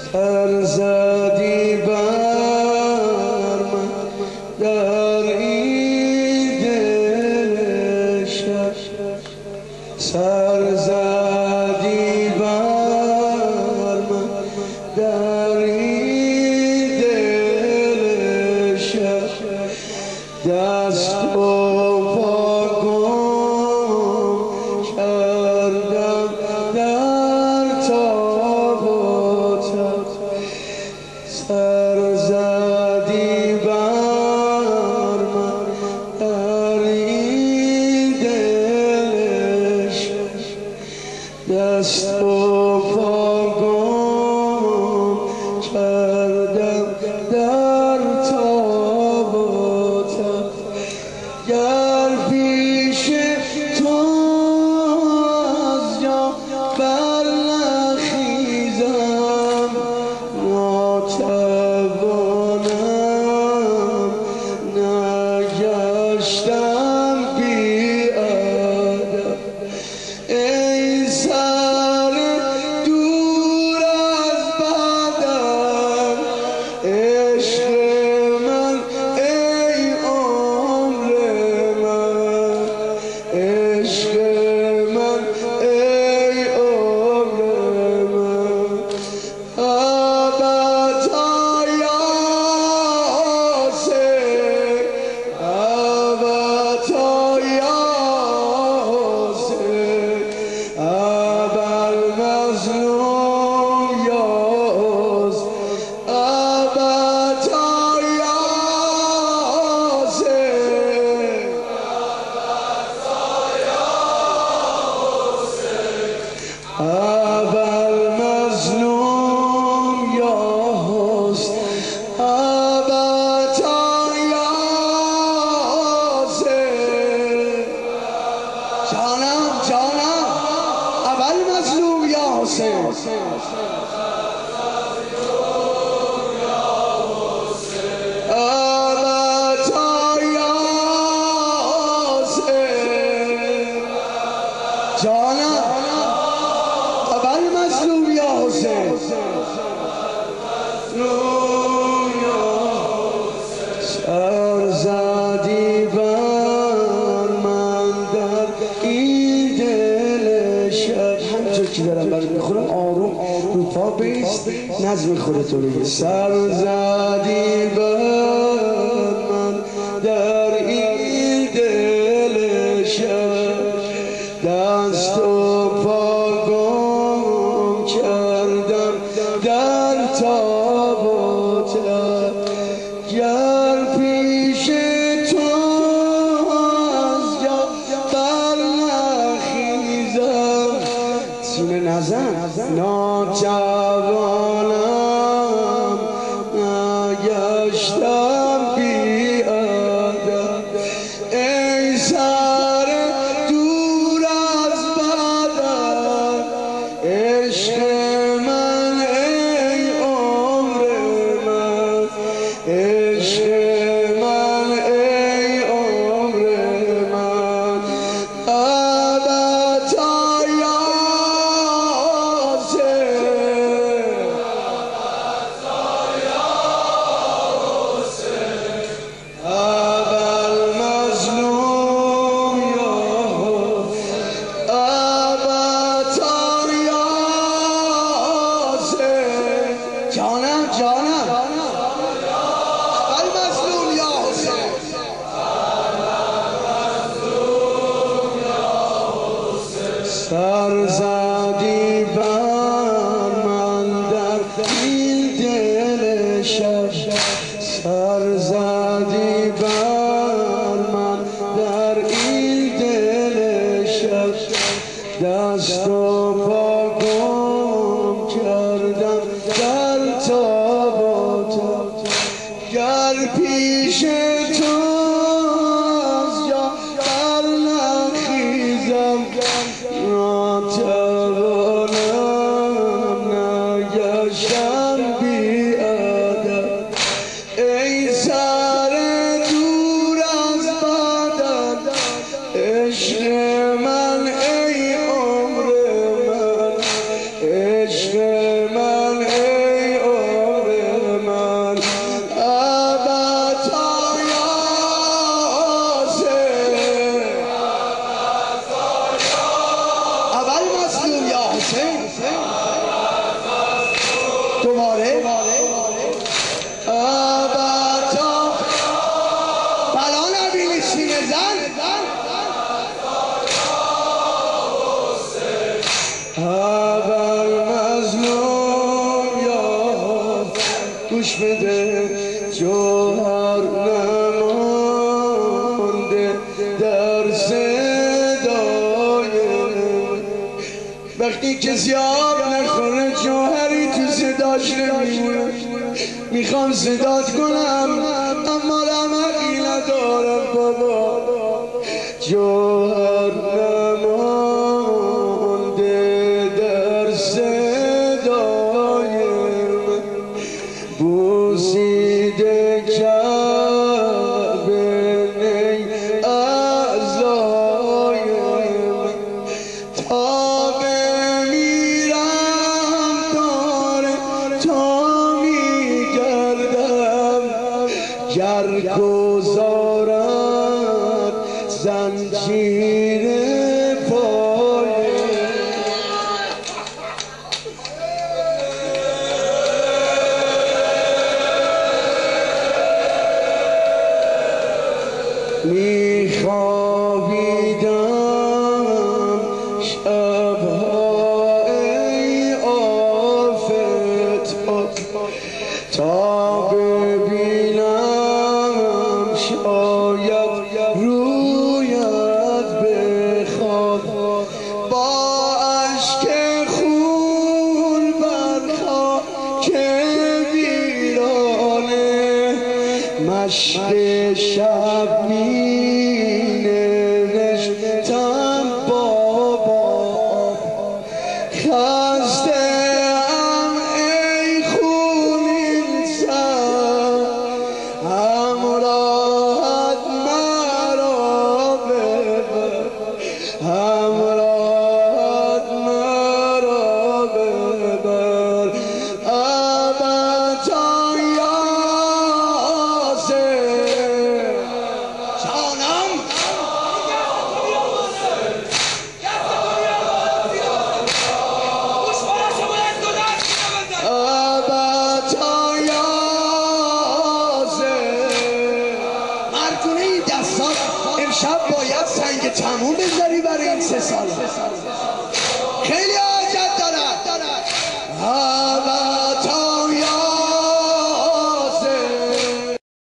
سر زدی بر من در این دل شب، سر زدی بر من در این دل شب، دست و پا گم کردم در تاب و تب، سر زدی بر من در این دل شب، دست و پا گم کردم در تاب و تب، گر پیش تو از جا برنخیزم ناتوانم نگشتم بی ادب، ای سر دور از بدن عشق من، ای عمر من، عشق من، ای عمر من، ابدا یاسر، ابدا یاسر، ابوالمظلوم یاس، ابدا یاسر، ابوالمظلوم یاس، ابدا یاسر، جانم جانم ابوالمظلوم یاسر، ابدا یاسر، جانم ابوالمظلوم یاسر، سر زدی بر من در این دل شب. همینطور که دارم برات میخورم آروم رو پا بیست، نظم خودتو بگی. سر زدی بر من در این دل شب، دست و پا گم کردم در تاب و تب، گر پیش تو از جا برنخیزم سینه نزن ناتوانم نگشتم بی ادب، ای سر دور از بدن عشق من، ای عمر من، عشق من، ای عمر من، ابدا یاسر، ابوالمظلوم یاس، ابدا یاسر، جانم جانم ابوالمظلوم یاسر، سر زدی بر من در این دل شب، سر زدی بر من در این دل شب، دست و پا گم کردم در تاب و تب، گر پیش تو از جا برنخیزم ناتوانم نگشتم بی ادب، ای سر دور از بدن عشق من، ای عمر من، عشق من، ای گوش بده جوهر نمانده در صدای وقتی که زیاد نخوره جوهری تو صداش نمیمونه میخوام صدات کنم اما رمقی ندارم بابا جوهر نمانده در صدای بوسیده کعبه نی اعضای تا بمیرم داره تا میگردم گر گذارد زنجیر پای میخوابیدم شبها ای آفت تا ببینم شاید رویت بخواد با اشک خون بر خاک ویرانه مشق شب می